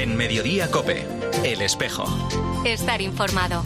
En Mediodía COPE, El Espejo. Estar informado.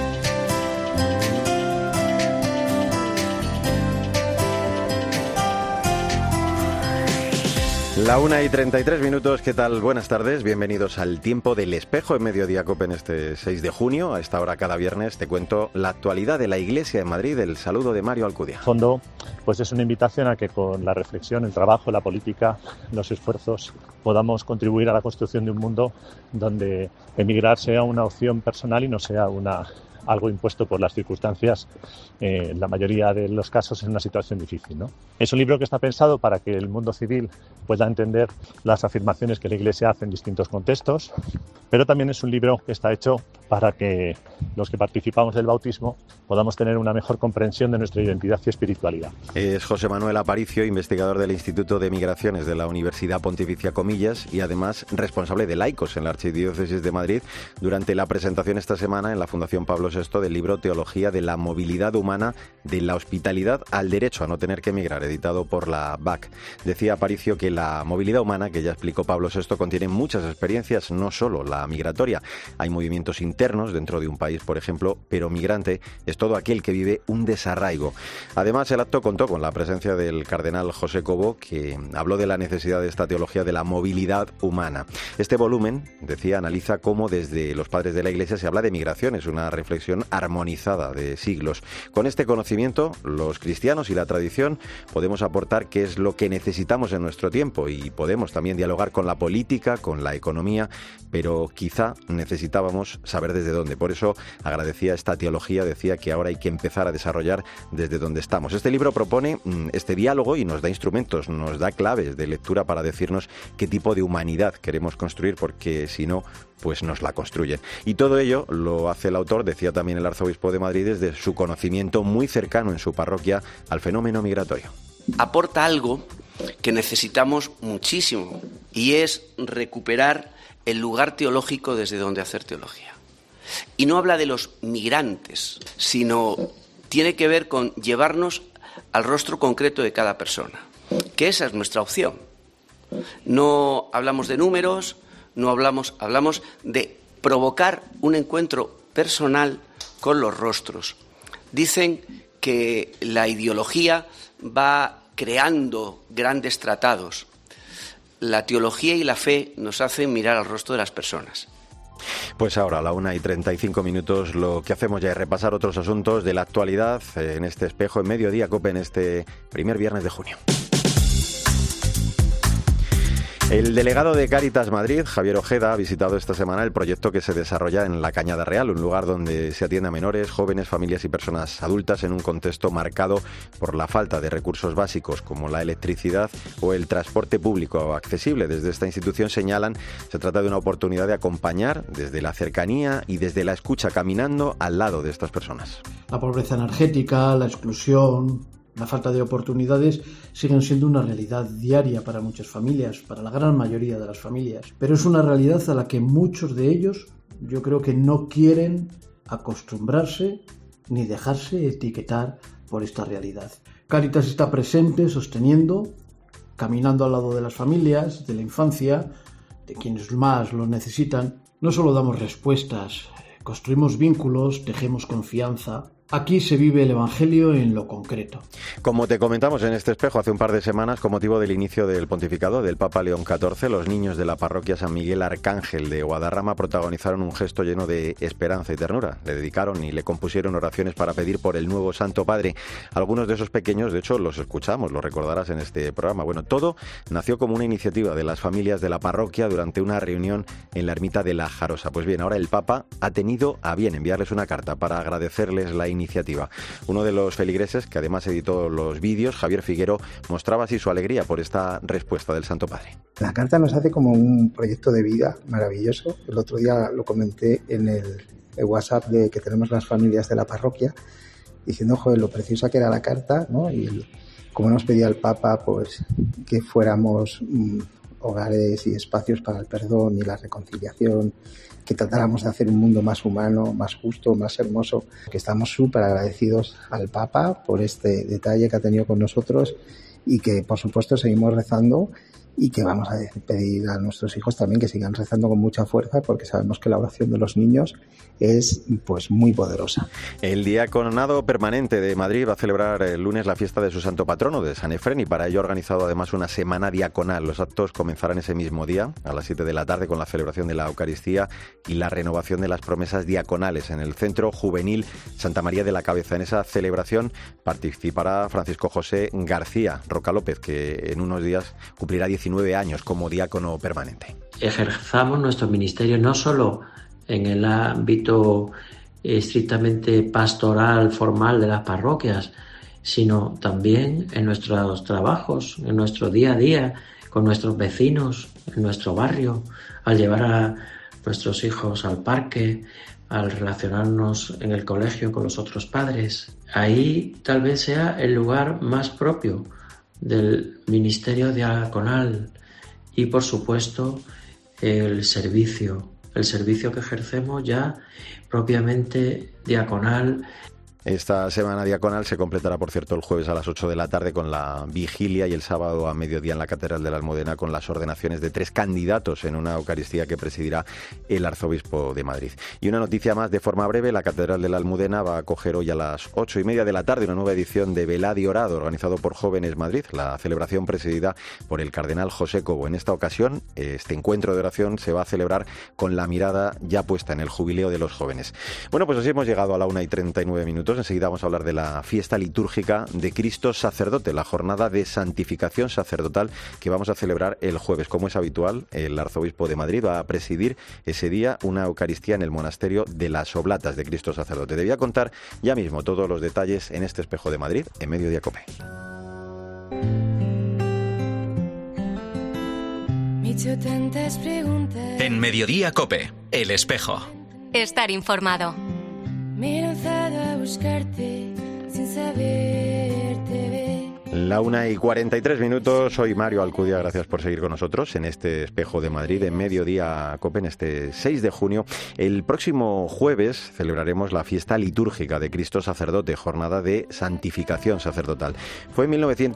La 1:33, ¿qué tal? Buenas tardes, bienvenidos al Tiempo del Espejo en Mediodía COPE en este 6 de junio. A esta hora cada viernes te cuento la actualidad de la Iglesia de Madrid. El saludo de Mario Alcudia. En fondo, pues es una invitación a que con la reflexión, el trabajo, la política, los esfuerzos, podamos contribuir a la construcción de un mundo donde emigrar sea una opción personal y no sea algo impuesto por las circunstancias, en la mayoría de los casos en una situación difícil, ¿no? Es un libro que está pensado para que el mundo civil pueda entender las afirmaciones que la Iglesia hace en distintos contextos, pero también es un libro que está hecho para que los que participamos del bautismo podamos tener una mejor comprensión de nuestra identidad y espiritualidad. Es José Manuel Aparicio, investigador del Instituto de Migraciones de la Universidad Pontificia Comillas y además responsable de laicos en la Archidiócesis de Madrid durante la presentación esta semana en la Fundación Pablo VI del libro Teología de la Movilidad Humana, de la Hospitalidad al Derecho a no tener que emigrar, editado por la BAC. Decía Aparicio que la movilidad humana, que ya explicó Pablo VI, contiene muchas experiencias, no solo la migratoria. Hay movimientos internos dentro de un país, por ejemplo, pero migrante es todo aquel que vive un desarraigo. Además, el acto contó con la presencia del cardenal José Cobo, que habló de la necesidad de esta teología de la movilidad humana. Este volumen, decía, analiza cómo desde los padres de la Iglesia se habla de migración. Es una reflexión armonizada de siglos. Con este conocimiento, los cristianos y la tradición podemos aportar qué es lo que necesitamos en nuestro tiempo y podemos también dialogar con la política, con la economía, pero quizá necesitábamos saber desde dónde. Por eso agradecía esta teología, decía que ahora hay que empezar a desarrollar desde donde estamos. Este libro propone este diálogo y nos da instrumentos, nos da claves de lectura para decirnos qué tipo de humanidad queremos construir, porque si no, pues nos la construyen. Y todo ello lo hace el autor, decía también el arzobispo de Madrid, desde su conocimiento muy cercano en su parroquia al fenómeno migratorio. Aporta algo que necesitamos muchísimo y es recuperar el lugar teológico desde donde hacer teología. Y no habla de los migrantes, sino tiene que ver con llevarnos al rostro concreto de cada persona, que esa es nuestra opción. No hablamos de números, no hablamos de provocar un encuentro personal con los rostros. Dicen que la ideología va creando grandes tratados. La teología y la fe nos hacen mirar al rostro de las personas. Pues ahora, a la 1:35, lo que hacemos ya es repasar otros asuntos de la actualidad en este espejo en Mediodía COPE en este primer viernes de junio. El delegado de Cáritas Madrid, Javier Ojeda, ha visitado esta semana el proyecto que se desarrolla en la Cañada Real, un lugar donde se atiende a menores, jóvenes, familias y personas adultas en un contexto marcado por la falta de recursos básicos como la electricidad o el transporte público accesible. Desde esta institución señalan, se trata de una oportunidad de acompañar desde la cercanía y desde la escucha, caminando al lado de estas personas. La pobreza energética, la exclusión, la falta de oportunidades siguen siendo una realidad diaria para muchas familias, para la gran mayoría de las familias. Pero es una realidad a la que muchos de ellos, yo creo que no quieren acostumbrarse ni dejarse etiquetar por esta realidad. Cáritas está presente, sosteniendo, caminando al lado de las familias, de la infancia, de quienes más lo necesitan. No solo damos respuestas, construimos vínculos, tejemos confianza. Aquí se vive el Evangelio en lo concreto. Como te comentamos en este espejo hace un par de semanas, con motivo del inicio del pontificado del Papa León XIV, los niños de la parroquia San Miguel Arcángel de Guadarrama protagonizaron un gesto lleno de esperanza y ternura. Le dedicaron y le compusieron oraciones para pedir por el nuevo Santo Padre. Algunos de esos pequeños, de hecho, los escuchamos, los recordarás en este programa. Bueno, todo nació como una iniciativa de las familias de la parroquia durante una reunión en la ermita de la Jarosa. Pues bien, ahora el Papa ha tenido a bien enviarles una carta para agradecerles la iniciativa. Uno de los feligreses, que además editó los vídeos, Javier Figuero, mostraba así su alegría por esta respuesta del Santo Padre. La carta nos hace como un proyecto de vida maravilloso. El otro día lo comenté en el WhatsApp que tenemos las familias de la parroquia, diciendo, joder, lo preciosa que era la carta, ¿no? Y como nos pedía el Papa, pues que fuéramos hogares y espacios para el perdón y la reconciliación, que tratáramos de hacer un mundo más humano, más justo, más hermoso, que estamos súper agradecidos al Papa por este detalle que ha tenido con nosotros y que, por supuesto, seguimos rezando y que vamos a pedir a nuestros hijos también que sigan rezando con mucha fuerza, porque sabemos que la oración de los niños es pues muy poderosa. El Diaconado Permanente de Madrid va a celebrar el lunes la fiesta de su santo patrono, de San Efrén, y para ello ha organizado además una semana diaconal. Los actos comenzarán ese mismo día, a las 7 de la tarde, con la celebración de la Eucaristía y la renovación de las promesas diaconales en el Centro Juvenil Santa María de la Cabeza. En esa celebración participará Francisco José García Roca López, que en unos días cumplirá 19 años como diácono permanente. Ejerzamos nuestro ministerio no solo en el ámbito estrictamente pastoral, formal de las parroquias, sino también en nuestros trabajos, en nuestro día a día, con nuestros vecinos, en nuestro barrio, al llevar a nuestros hijos al parque, al relacionarnos en el colegio con los otros padres. Ahí tal vez sea el lugar más propio del ministerio diaconal y, por supuesto, el servicio que ejercemos ya propiamente diaconal. Esta semana diaconal se completará, por cierto, el jueves a las 8 de la tarde con la vigilia y el sábado a mediodía en la Catedral de la Almudena con las ordenaciones de 3 candidatos en una Eucaristía que presidirá el Arzobispo de Madrid. Y una noticia más de forma breve: la Catedral de la Almudena va a acoger hoy a las 8:30 de la tarde una nueva edición de Velad y Orad, organizado por Jóvenes Madrid, la celebración presidida por el cardenal José Cobo. En esta ocasión, este encuentro de oración se va a celebrar con la mirada ya puesta en el jubileo de los jóvenes. Bueno, pues así hemos llegado a la 1:39. Enseguida vamos a hablar de la fiesta litúrgica de Cristo Sacerdote, la jornada de santificación sacerdotal que vamos a celebrar el jueves. Como es habitual, el Arzobispo de Madrid va a presidir ese día una Eucaristía en el monasterio de las Oblatas de Cristo Sacerdote. Te voy a contar ya mismo todos los detalles en este Espejo de Madrid, en Mediodía COPE. En Mediodía COPE, El Espejo. Estar informado. Me he lanzado a buscarte sin saberte ver. La 1:43. Soy Mario Alcudia, gracias por seguir con nosotros en este Espejo de Madrid, en Mediodía COPE, en este 6 de junio. El próximo jueves celebraremos la fiesta litúrgica de Cristo Sacerdote, jornada de santificación sacerdotal. Fue en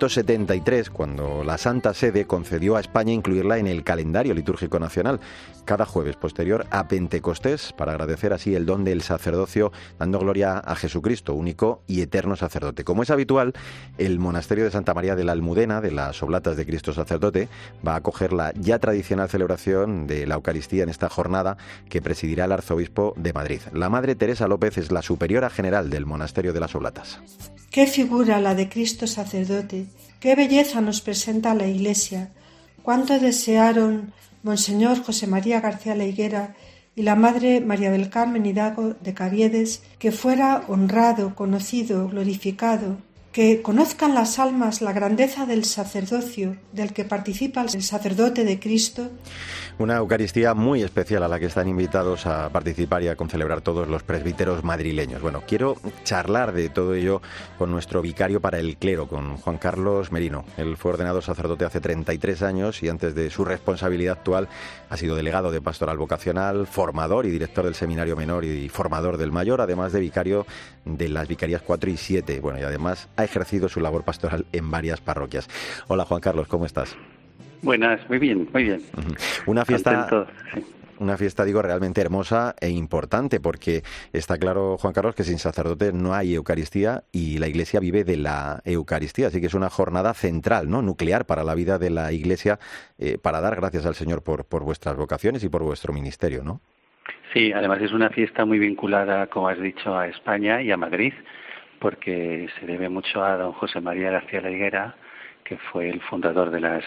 1973 cuando la Santa Sede concedió a España incluirla en el calendario litúrgico nacional, cada jueves posterior a Pentecostés, para agradecer así el don del sacerdocio, dando gloria a Jesucristo, único y eterno sacerdote. Como es habitual, el monasterio de Santa María de la Almudena, de las Oblatas de Cristo Sacerdote, va a acoger la ya tradicional celebración de la Eucaristía en esta jornada que presidirá el Arzobispo de Madrid. La Madre Teresa López es la superiora general del monasterio de las Oblatas. Qué figura la de Cristo Sacerdote, qué belleza nos presenta la Iglesia, cuánto desearon Monseñor José María García La Higuera y la Madre María del Carmen Hidalgo de Caviedes que fuera honrado, conocido, glorificado, que conozcan las almas la grandeza del sacerdocio del que participa el sacerdote de Cristo. Una Eucaristía muy especial a la que están invitados a participar y a concelebrar todos los presbíteros madrileños. Bueno, quiero charlar de todo ello con nuestro vicario para el clero, con Juan Carlos Merino. Él fue ordenado sacerdote hace 33 años y antes de su responsabilidad actual ha sido delegado de pastoral vocacional, formador y director del seminario menor y formador del mayor, además de vicario de las vicarías 4 y 7. Bueno, y además ha ejercido su labor pastoral en varias parroquias. Hola Juan Carlos, ¿cómo estás? Buenas, muy bien, muy bien. Una fiesta, contento, sí. Una fiesta, digo, realmente hermosa e importante, porque está claro, Juan Carlos, que sin sacerdote no hay Eucaristía y la Iglesia vive de la Eucaristía, así que es una jornada central, ¿no?, nuclear para la vida de la Iglesia, para dar gracias al Señor por vuestras vocaciones y por vuestro ministerio, ¿no? Sí, además es una fiesta muy vinculada, como has dicho, a España y a Madrid, porque se debe mucho a don José María García La Higuera, que fue el fundador de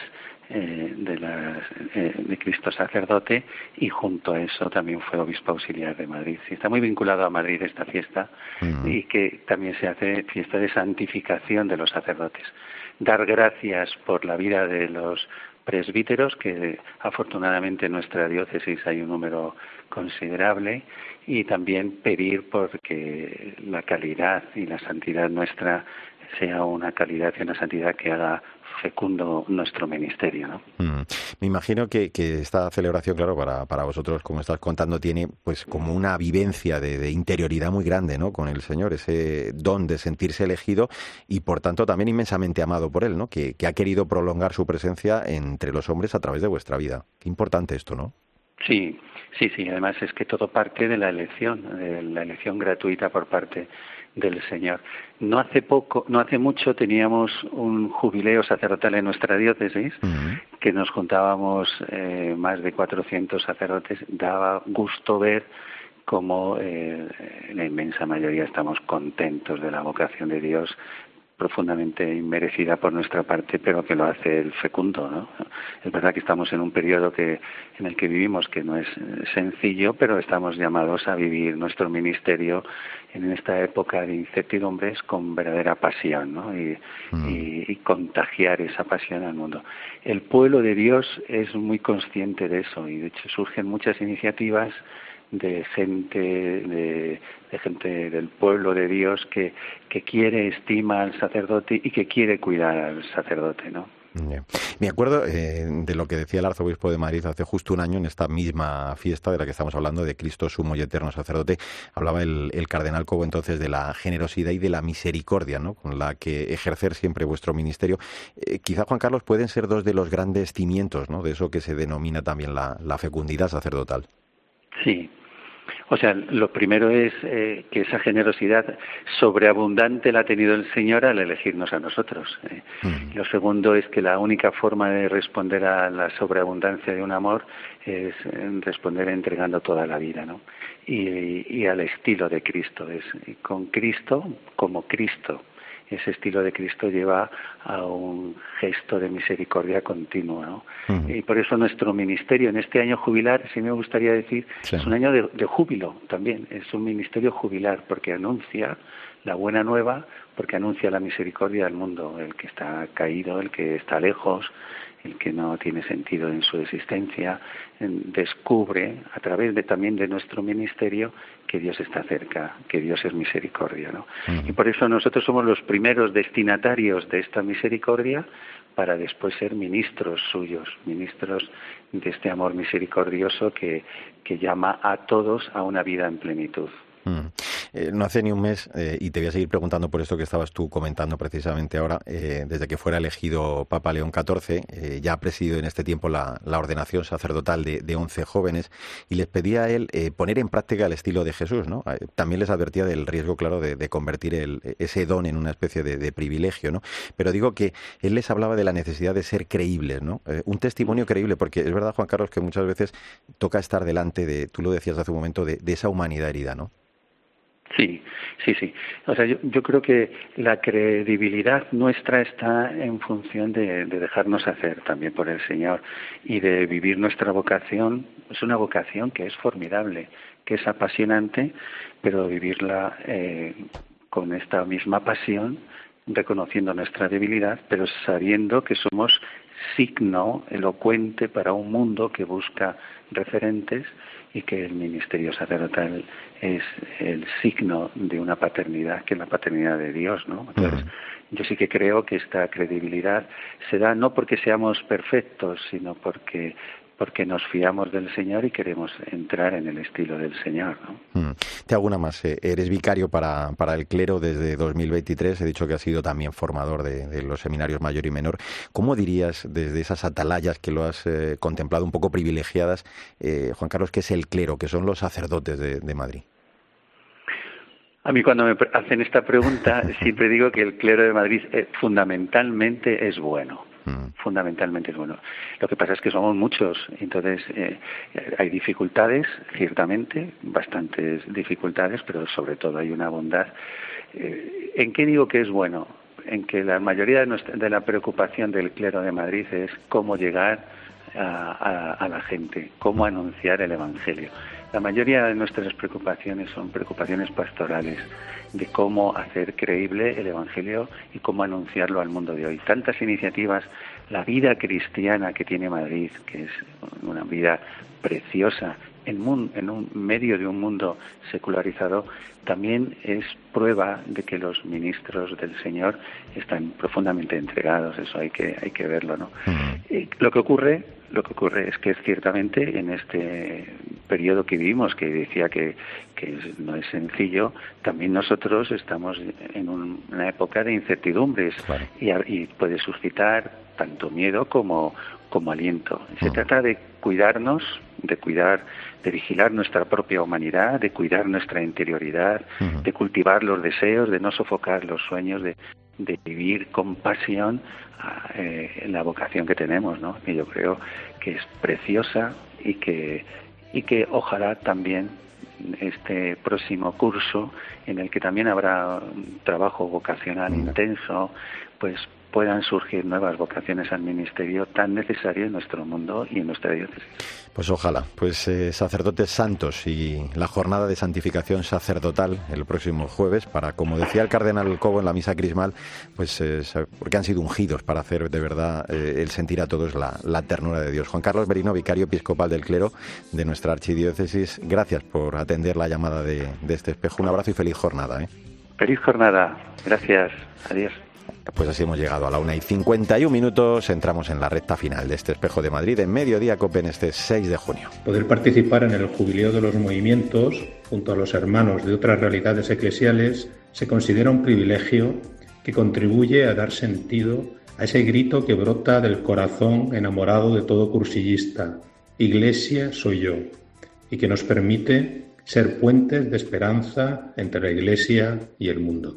Cristo Sacerdote, y junto a eso también fue obispo auxiliar de Madrid. Sí, está muy vinculado a Madrid esta fiesta, y que también se hace fiesta de santificación de los sacerdotes. Dar gracias por la vida de los presbíteros, que afortunadamente en nuestra diócesis hay un número considerable, y también pedir porque la calidad y la santidad nuestra sea una calidad y una santidad que haga fecundo nuestro ministerio, ¿no? Me imagino que esta celebración, claro, para vosotros, como estás contando, tiene pues como una vivencia de interioridad muy grande, ¿no? Con el Señor, ese don de sentirse elegido y por tanto también inmensamente amado por Él, ¿no? Que ha querido prolongar su presencia entre los hombres a través de vuestra vida. Qué importante esto, ¿no? Sí. Además es que todo parte de la elección gratuita por parte del Señor. No hace mucho teníamos un jubileo sacerdotal en nuestra diócesis, que nos juntábamos más de 400 sacerdotes. Daba gusto ver cómo la inmensa mayoría estamos contentos de la vocación de Dios, profundamente inmerecida por nuestra parte, pero que lo hace el fecundo, ¿no? Es verdad que estamos en un periodo en el que vivimos que no es sencillo, pero estamos llamados a vivir nuestro ministerio en esta época de incertidumbres con verdadera pasión, ¿no? Y contagiar esa pasión al mundo. El pueblo de Dios es muy consciente de eso y de hecho surgen muchas iniciativas de gente del pueblo de Dios que quiere, estima al sacerdote y que quiere cuidar al sacerdote, ¿no? Bien. Me acuerdo de lo que decía el arzobispo de Madrid hace justo un año en esta misma fiesta de la que estamos hablando, de Cristo sumo y eterno sacerdote. Hablaba el cardenal Cobo entonces de la generosidad y de la misericordia, ¿no? Con la que ejercer siempre vuestro ministerio. Quizá, Juan Carlos, pueden ser dos de los grandes cimientos, ¿no? De eso que se denomina también la fecundidad sacerdotal. Sí. O sea, lo primero es que esa generosidad sobreabundante la ha tenido el Señor al elegirnos a nosotros. Lo segundo es que la única forma de responder a la sobreabundancia de un amor es responder entregando toda la vida, ¿no? Y al estilo de Cristo, es con Cristo como Cristo. Ese estilo de Cristo lleva a un gesto de misericordia continua, ¿no? Y por eso nuestro ministerio en este año jubilar, sí me gustaría decir, es un año de júbilo también, es un ministerio jubilar porque anuncia la buena nueva, porque anuncia la misericordia al mundo, el que está caído, el que está lejos, el que no tiene sentido en su existencia, descubre a través también de nuestro ministerio que Dios está cerca, que Dios es misericordia, ¿no? Y por eso nosotros somos los primeros destinatarios de esta misericordia para después ser ministros suyos, ministros de este amor misericordioso que llama a todos a una vida en plenitud. No hace ni un mes, y te voy a seguir preguntando por esto que estabas tú comentando precisamente ahora, desde que fuera elegido Papa León XIV, ya ha presidido en este tiempo la ordenación sacerdotal de 11 jóvenes, y les pedía a él poner en práctica el estilo de Jesús, ¿no? También les advertía del riesgo, claro, de convertir ese don en una especie de privilegio, ¿no? Pero digo que él les hablaba de la necesidad de ser creíbles, ¿no? Un testimonio creíble, porque es verdad, Juan Carlos, que muchas veces toca estar delante tú lo decías hace un momento, de esa humanidad herida, ¿no? Sí. O sea, yo creo que la credibilidad nuestra está en función de dejarnos hacer también por el Señor y de vivir nuestra vocación. Es una vocación que es formidable, que es apasionante, pero vivirla con esta misma pasión, reconociendo nuestra debilidad, pero sabiendo que somos signo elocuente para un mundo que busca referentes y que el ministerio sacerdotal es el signo de una paternidad, que es la paternidad de Dios, ¿no? Entonces, yo sí que creo que esta credibilidad se da no porque seamos perfectos, sino porque nos fiamos del Señor y queremos entrar en el estilo del Señor, ¿no? Te hago una más. Eres vicario para el clero desde 2023. He dicho que has sido también formador de los seminarios mayor y menor. ¿Cómo dirías, desde esas atalayas que lo has contemplado un poco privilegiadas, Juan Carlos, qué es el clero, qué son los sacerdotes de Madrid? A mí cuando me hacen esta pregunta siempre digo que el clero de Madrid fundamentalmente es bueno. Fundamentalmente es bueno. Lo que pasa es que somos muchos, entonces hay dificultades, ciertamente, bastantes dificultades, pero sobre todo hay una bondad. ¿En qué digo que es bueno? En que la mayoría de la preocupación del clero de Madrid es cómo llegar a la gente, cómo anunciar el Evangelio. La mayoría de nuestras preocupaciones son preocupaciones pastorales, de cómo hacer creíble el Evangelio y cómo anunciarlo al mundo de hoy. Tantas iniciativas la vida cristiana que tiene Madrid, que es una vida preciosa en un medio de un mundo secularizado, también es prueba de que los ministros del Señor están profundamente entregados. Eso hay que verlo, ¿no? Lo que ocurre es que ciertamente en este periodo que vivimos, que decía que no es sencillo, también nosotros estamos en una época de incertidumbres. Claro. y puede suscitar tanto miedo como aliento. Se trata de cuidarnos, de vigilar nuestra propia humanidad, de cuidar nuestra interioridad, de cultivar los deseos, de no sofocar los sueños, de vivir con pasión la vocación que tenemos, ¿no? Que yo creo que es preciosa y que ojalá también este próximo curso, en el que también habrá un trabajo vocacional intenso, pues puedan surgir nuevas vocaciones al ministerio tan necesario en nuestro mundo y en nuestra diócesis. Pues ojalá, sacerdotes santos y la jornada de santificación sacerdotal el próximo jueves para, como decía el cardenal Cobo en la misa crismal, porque han sido ungidos para hacer de verdad el sentir a todos la ternura de Dios. Juan Carlos Merino, vicario episcopal del clero de nuestra archidiócesis, gracias por atender la llamada de este espejo. Un abrazo y feliz jornada. Feliz jornada, gracias, adiós. Pues así hemos llegado a la 1:51, entramos en la recta final de este Espejo de Madrid en Mediodía COPE en este 6 de junio. Poder participar en el Jubileo de los Movimientos junto a los hermanos de otras realidades eclesiales se considera un privilegio que contribuye a dar sentido a ese grito que brota del corazón enamorado de todo cursillista: Iglesia soy yo, y que nos permite ser puentes de esperanza entre la Iglesia y el mundo.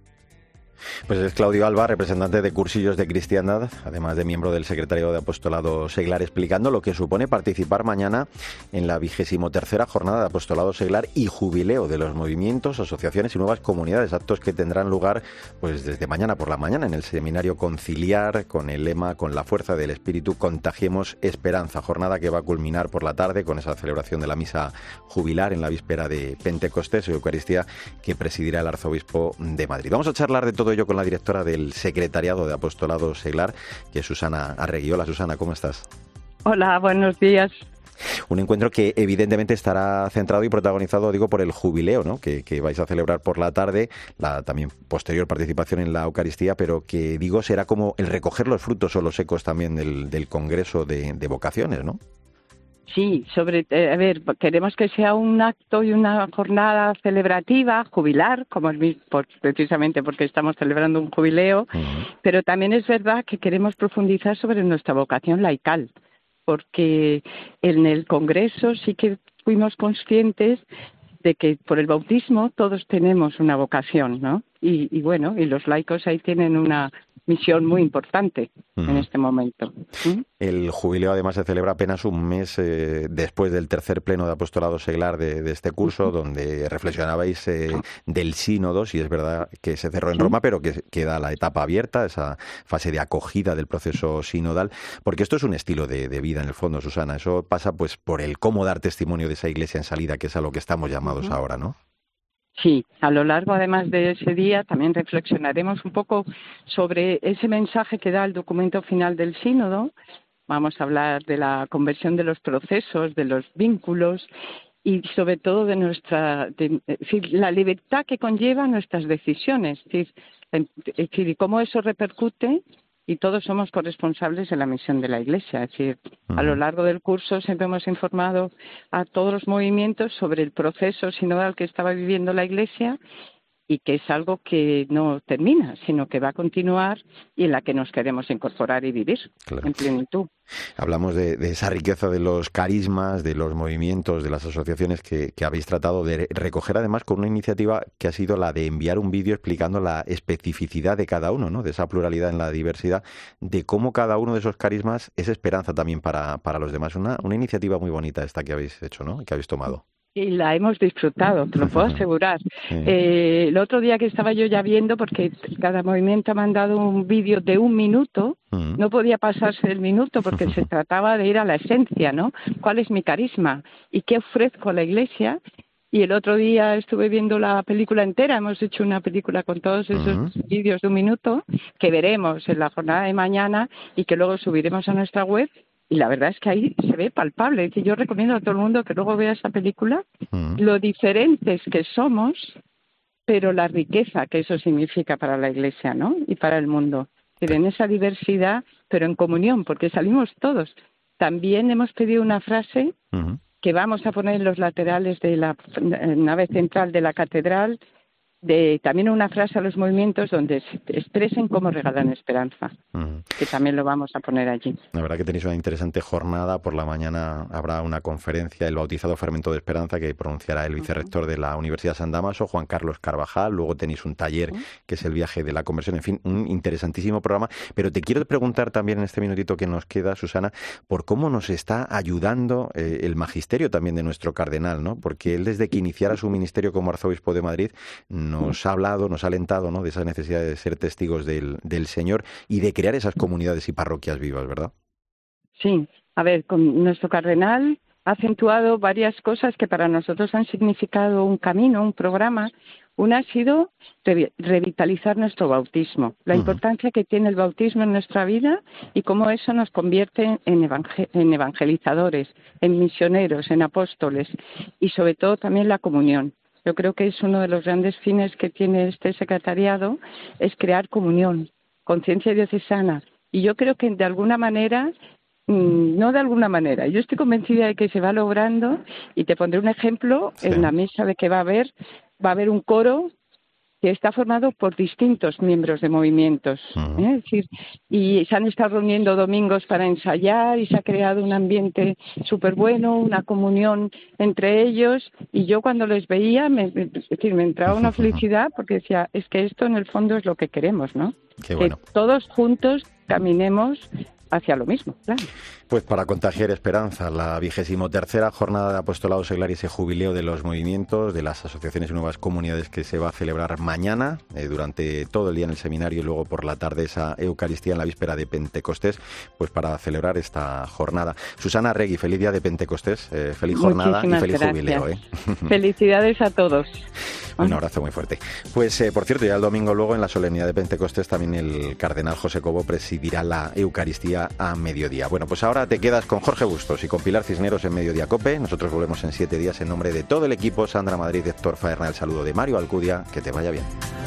Pues es Claudio Alba, representante de Cursillos de Cristiandad, además de miembro del Secretariado de Apostolado Seglar, explicando lo que supone participar mañana en la 23ª Jornada de Apostolado Seglar y Jubileo de los movimientos, asociaciones y nuevas comunidades, actos que tendrán lugar pues desde mañana por la mañana en el Seminario Conciliar, con el lema "Con la fuerza del Espíritu contagiemos esperanza", jornada que va a culminar por la tarde con esa celebración de la misa jubilar en la víspera de Pentecostés, Eucaristía, que presidirá el arzobispo de Madrid. Vamos a charlar de todo ello con la directora del Secretariado de Apostolado Seglar, que es Susana Arregui. Hola, Susana, ¿cómo estás? Hola, buenos días. Un encuentro que evidentemente estará centrado y protagonizado, digo, por el jubileo, ¿no? Que vais a celebrar por la tarde, la también posterior participación en la Eucaristía, pero que, digo, será como el recoger los frutos o los ecos también del Congreso de Vocaciones, ¿no? Sí, queremos que sea un acto y una jornada celebrativa, jubilar, precisamente porque estamos celebrando un jubileo, pero también es verdad que queremos profundizar sobre nuestra vocación laical, porque en el Congreso sí que fuimos conscientes de que por el bautismo todos tenemos una vocación, ¿no? Y los laicos ahí tienen una misión muy importante en este momento. El jubileo además se celebra apenas un mes después del tercer pleno de apostolado seglar de este curso, donde reflexionabais del sínodo, si es verdad que se cerró en Roma, pero que queda la etapa abierta, esa fase de acogida del proceso sinodal, porque esto es un estilo de vida en el fondo, Susana. Eso pasa pues por el cómo dar testimonio de esa iglesia en salida, que es a lo que estamos llamados ahora, ¿no? Sí, a lo largo además de ese día también reflexionaremos un poco sobre ese mensaje que da el documento final del sínodo. Vamos a hablar de la conversión de los procesos, de los vínculos y sobre todo de la libertad que conlleva nuestras decisiones, es decir, cómo eso repercute. Y todos somos corresponsables de la misión de la Iglesia. Es decir, a lo largo del curso siempre hemos informado a todos los movimientos sobre el proceso sinodal que estaba viviendo la Iglesia y que es algo que no termina, sino que va a continuar y en la que nos queremos incorporar y vivir en plenitud. Hablamos de esa riqueza de los carismas, de los movimientos, de las asociaciones que habéis tratado de recoger, además con una iniciativa que ha sido la de enviar un vídeo explicando la especificidad de cada uno, ¿no? De esa pluralidad en la diversidad, de cómo cada uno de esos carismas es esperanza también para los demás. Una iniciativa muy bonita esta que habéis hecho, ¿no? Que habéis tomado. Y la hemos disfrutado, te lo puedo asegurar. El otro día que estaba yo ya viendo, porque cada movimiento ha mandado un vídeo de 1 minuto, no podía pasarse el minuto porque se trataba de ir a la esencia, ¿no? ¿Cuál es mi carisma? ¿Y qué ofrezco a la Iglesia? y el otro día estuve viendo la película entera. Hemos hecho una película con todos esos vídeos de 1 minuto que veremos en la jornada de mañana y que luego subiremos a nuestra web. Y la verdad es que ahí se ve palpable. Que yo recomiendo a todo el mundo que luego vea esa película, lo diferentes que somos, pero la riqueza que eso significa para la Iglesia, ¿no? Y para el mundo. En esa diversidad, pero en comunión, porque salimos todos. También hemos pedido una frase que vamos a poner en los laterales de la nave central de la catedral, también una frase a los movimientos donde se expresen cómo regalan esperanza, que también lo vamos a poner allí. La verdad que tenéis una interesante jornada. Por la mañana habrá una conferencia, el bautizado fermento de esperanza, que pronunciará el vicerrector de la Universidad San Dámaso, Juan Carlos Carvajal. Luego tenéis un taller que es el viaje de la conversión. En fin, un interesantísimo programa. Pero te quiero preguntar también en este minutito que nos queda, Susana, por cómo nos está ayudando el magisterio también de nuestro cardenal, ¿no? Porque él, desde que iniciara su ministerio como arzobispo de Madrid, nos ha hablado, nos ha alentado, ¿no?, de esa necesidad de ser testigos del Señor y de crear esas comunidades y parroquias vivas, ¿verdad? Sí, a ver, con nuestro cardenal ha acentuado varias cosas que para nosotros han significado un camino, un programa. Una ha sido revitalizar nuestro bautismo, la importancia que tiene el bautismo en nuestra vida y cómo eso nos convierte en evangelizadores, en misioneros, en apóstoles y sobre todo también la comunión. Yo creo que es uno de los grandes fines que tiene este secretariado, es crear comunión, conciencia diocesana. Y yo creo que de alguna manera, yo estoy convencida de que se va logrando, y te pondré un ejemplo en la misa de que va a haber un coro que está formado por distintos miembros de movimientos, es decir, y se han estado reuniendo domingos para ensayar y se ha creado un ambiente súper bueno, una comunión entre ellos, y yo cuando les veía me entraba una felicidad porque decía, es que esto en el fondo es lo que queremos, ¿no? Qué bueno. Que todos juntos caminemos hacia lo mismo, claro. Pues para contagiar esperanza, la 23ª jornada de apostolado seglar y ese jubileo de los movimientos, de las asociaciones y nuevas comunidades que se va a celebrar mañana, durante todo el día en el seminario y luego por la tarde esa Eucaristía en la víspera de Pentecostés, pues para celebrar esta jornada. Susana Arregui, feliz día de Pentecostés, feliz jornada. Muchísimas y feliz gracias. Jubileo. Felicidades a todos. Un abrazo muy fuerte. Pues, por cierto, ya el domingo luego en la solemnidad de Pentecostés también el cardenal José Cobo presidirá la Eucaristía a mediodía. Bueno, pues ahora te quedas con Jorge Bustos y con Pilar Cisneros en Mediodía COPE. Nosotros volvemos en 7 días en nombre de todo el equipo. Sandra Madrid, Héctor Faerna, el saludo de Mario Alcudia. Que te vaya bien.